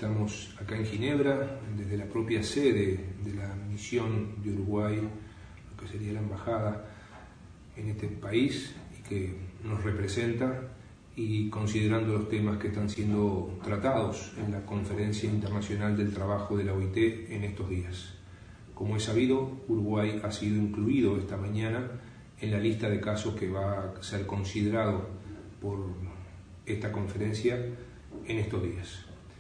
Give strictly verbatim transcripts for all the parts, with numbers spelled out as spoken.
Estamos acá en Ginebra, desde la propia sede de la misión de Uruguay, lo que sería la embajada en este país y que nos representa, y considerando los temas que están siendo tratados en la Conferencia Internacional del Trabajo de la O I T en estos días. Como es sabido, Uruguay ha sido incluido esta mañana en la lista de casos que va a ser considerado por esta conferencia en estos días.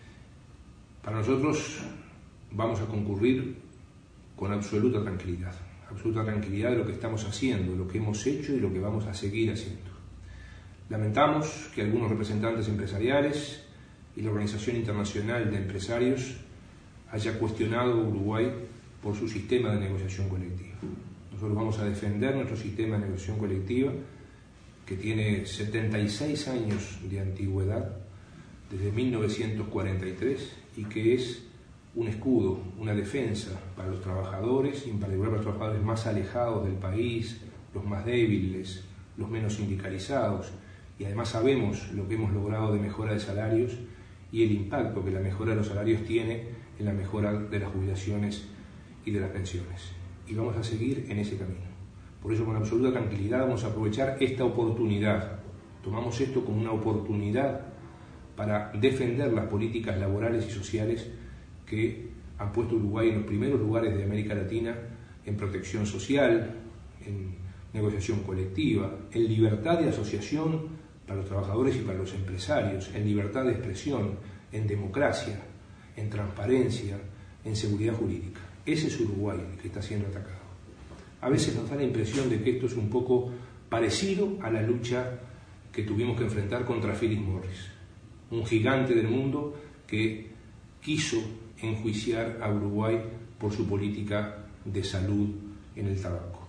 Para nosotros vamos a concurrir con absoluta tranquilidad, absoluta tranquilidad de lo que estamos haciendo, lo que hemos hecho y lo que vamos a seguir haciendo. Lamentamos que algunos representantes empresariales y la Organización Internacional de Empresarios haya cuestionado a Uruguay por su sistema de negociación colectiva. Nosotros vamos a defender nuestro sistema de negociación colectiva, que tiene setenta y seis años de antigüedad, desde mil novecientos cuarenta y tres, y que es un escudo, una defensa para los trabajadores, y en particular para los trabajadores más alejados del país, los más débiles, los menos sindicalizados, y además sabemos lo que hemos logrado de mejora de salarios y el impacto que la mejora de los salarios tiene en la mejora de las jubilaciones y de las pensiones. Y vamos a seguir en ese camino. Por eso, con absoluta tranquilidad, vamos a aprovechar esta oportunidad. Tomamos esto como una oportunidad para defender las políticas laborales y sociales que han puesto a Uruguay en los primeros lugares de América Latina en protección social, en negociación colectiva, en libertad de asociación para los trabajadores y para los empresarios, en libertad de expresión, en democracia, en transparencia, en seguridad jurídica. Ese es Uruguay que está siendo atacado. A veces nos da la impresión de que esto es un poco parecido a la lucha que tuvimos que enfrentar contra Philip Morris, un gigante del mundo que quiso enjuiciar a Uruguay por su política de salud en el tabaco.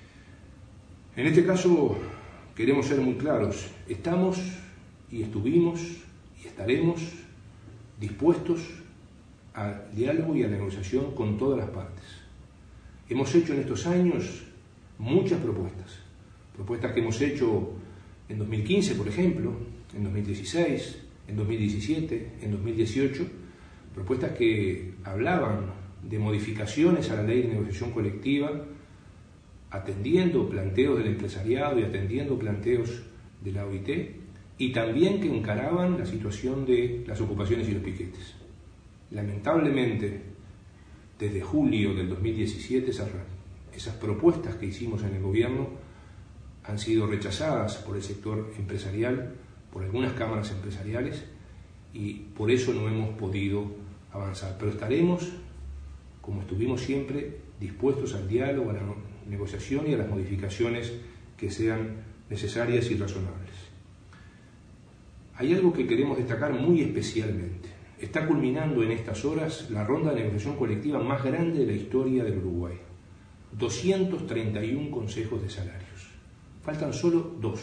En este caso queremos ser muy claros, estamos y estuvimos y estaremos dispuestos al diálogo y a la negociación con todas las partes. Hemos hecho en estos años muchas propuestas, propuestas que hemos hecho en dos mil quince, por ejemplo, en dos mil dieciséis, en dos mil diecisiete, en dos mil dieciocho, propuestas que hablaban de modificaciones a la ley de negociación colectiva, atendiendo planteos del empresariado y atendiendo planteos de la O I T, y también que encaraban la situación de las ocupaciones y los piquetes. Lamentablemente, desde julio del dos mil diecisiete, esas, esas propuestas que hicimos en el gobierno han sido rechazadas por el sector empresarial, por algunas cámaras empresariales, y por eso no hemos podido avanzar. Pero estaremos, como estuvimos siempre, dispuestos al diálogo, a la negociación y a las modificaciones que sean necesarias y razonables. Hay algo que queremos destacar muy especialmente. Está culminando en estas horas la ronda de negociación colectiva más grande de la historia del Uruguay. doscientos treinta y uno consejos de salarios. Faltan solo dos.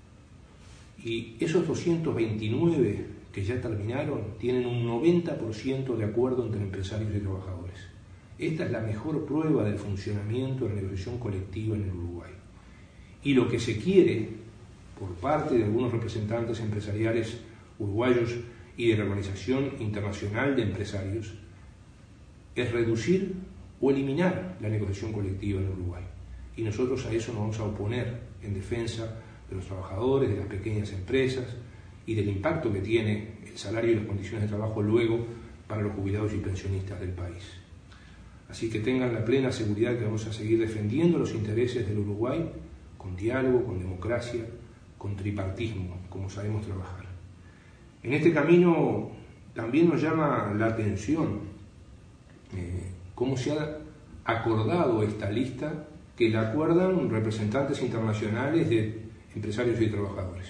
Y esos doscientos veintinueve que ya terminaron tienen un noventa por ciento de acuerdo entre empresarios y trabajadores. Esta es la mejor prueba del funcionamiento de la negociación colectiva en el Uruguay. Y lo que se quiere por parte de algunos representantes empresariales uruguayos y de la Organización Internacional de Empresarios es reducir o eliminar la negociación colectiva en Uruguay. Y nosotros a eso nos vamos a oponer en defensa de los trabajadores, de las pequeñas empresas y del impacto que tiene el salario y las condiciones de trabajo luego para los jubilados y pensionistas del país. Así que tengan la plena seguridad que vamos a seguir defendiendo los intereses del Uruguay con diálogo, con democracia, con tripartismo, como sabemos trabajar. En este camino también nos llama la atención eh, cómo se ha acordado esta lista, que la acuerdan representantes internacionales de empresarios y trabajadores.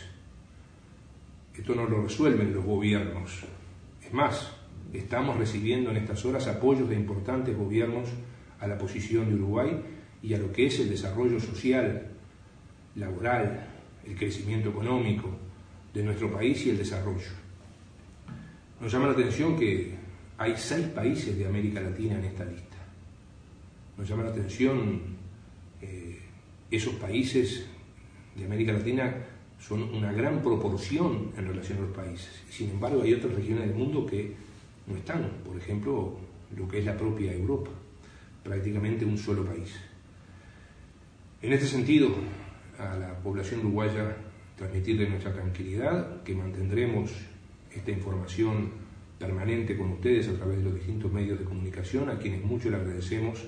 Esto no lo resuelven los gobiernos. Es más, estamos recibiendo en estas horas apoyos de importantes gobiernos a la posición de Uruguay y a lo que es el desarrollo social, laboral, el crecimiento económico de nuestro país y el desarrollo. Nos llama la atención que hay seis países de América Latina en esta lista. Nos llama la atención eh, esos países de América Latina son una gran proporción en relación a los países. Y sin embargo hay otras regiones del mundo que no están, por ejemplo, lo que es la propia Europa, prácticamente un solo país. En este sentido, a la población uruguaya transmitirle nuestra tranquilidad, que mantendremos esta información permanente con ustedes a través de los distintos medios de comunicación, a quienes mucho le agradecemos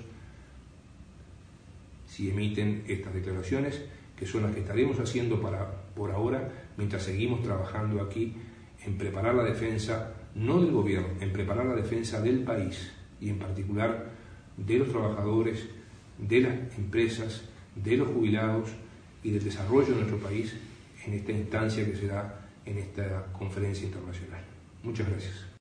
si emiten estas declaraciones, que son las que estaremos haciendo para, por ahora, mientras seguimos trabajando aquí en preparar la defensa, no del gobierno, en preparar la defensa del país y en particular de los trabajadores, de las empresas, de los jubilados y del desarrollo de nuestro país en esta instancia que se da en esta conferencia internacional. Muchas gracias.